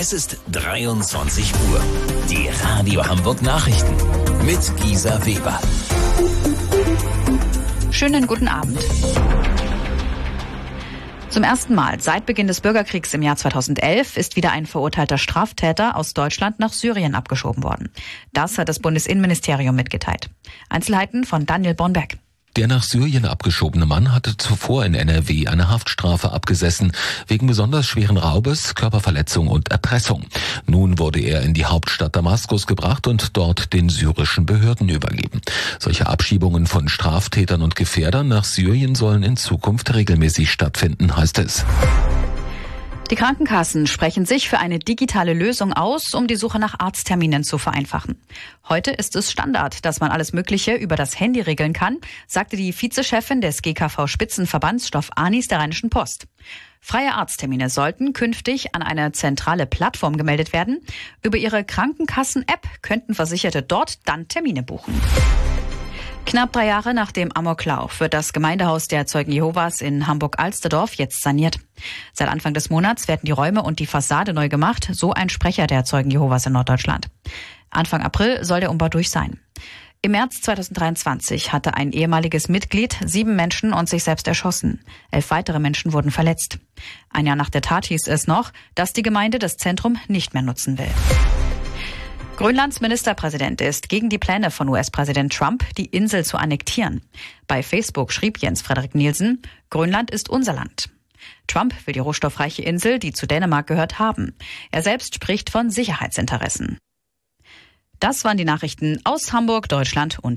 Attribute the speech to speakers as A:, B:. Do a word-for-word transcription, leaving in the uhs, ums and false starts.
A: Es ist dreiundzwanzig Uhr. Die Radio Hamburg Nachrichten mit Gisa Weber.
B: Schönen guten Abend. Zum ersten Mal seit Beginn des Bürgerkriegs im Jahr zweitausendelf ist wieder ein verurteilter Straftäter aus Deutschland nach Syrien abgeschoben worden. Das hat das Bundesinnenministerium mitgeteilt. Einzelheiten von Daniel Bornberg.
C: Der nach Syrien abgeschobene Mann hatte zuvor in N R W eine Haftstrafe abgesessen, wegen besonders schweren Raubes, Körperverletzung und Erpressung. Nun wurde er in die Hauptstadt Damaskus gebracht und dort den syrischen Behörden übergeben. Solche Abschiebungen von Straftätern und Gefährdern nach Syrien sollen in Zukunft regelmäßig stattfinden, heißt es.
B: Die Krankenkassen sprechen sich für eine digitale Lösung aus, um die Suche nach Arztterminen zu vereinfachen. Heute ist es Standard, dass man alles Mögliche über das Handy regeln kann, sagte die Vizechefin des G K V-Spitzenverbands Stoff Anis der Rheinischen Post. Freie Arzttermine sollten künftig an eine zentrale Plattform gemeldet werden. Über ihre Krankenkassen-App könnten Versicherte dort dann Termine buchen. Knapp drei Jahre nach dem Amoklauf wird das Gemeindehaus der Zeugen Jehovas in Hamburg-Alsterdorf jetzt saniert. Seit Anfang des Monats werden die Räume und die Fassade neu gemacht, so ein Sprecher der Zeugen Jehovas in Norddeutschland. Anfang April soll der Umbau durch sein. Im März zweitausenddreiundzwanzig hatte ein ehemaliges Mitglied sieben Menschen und sich selbst erschossen. Elf weitere Menschen wurden verletzt. Ein Jahr nach der Tat hieß es noch, dass die Gemeinde das Zentrum nicht mehr nutzen will. Grönlands Ministerpräsident ist gegen die Pläne von U S-Präsident Trump, die Insel zu annektieren. Bei Facebook schrieb Jens Frederik Nielsen, Grönland ist unser Land. Trump will die rohstoffreiche Insel, die zu Dänemark gehört, haben. Er selbst spricht von Sicherheitsinteressen. Das waren die Nachrichten aus Hamburg, Deutschland und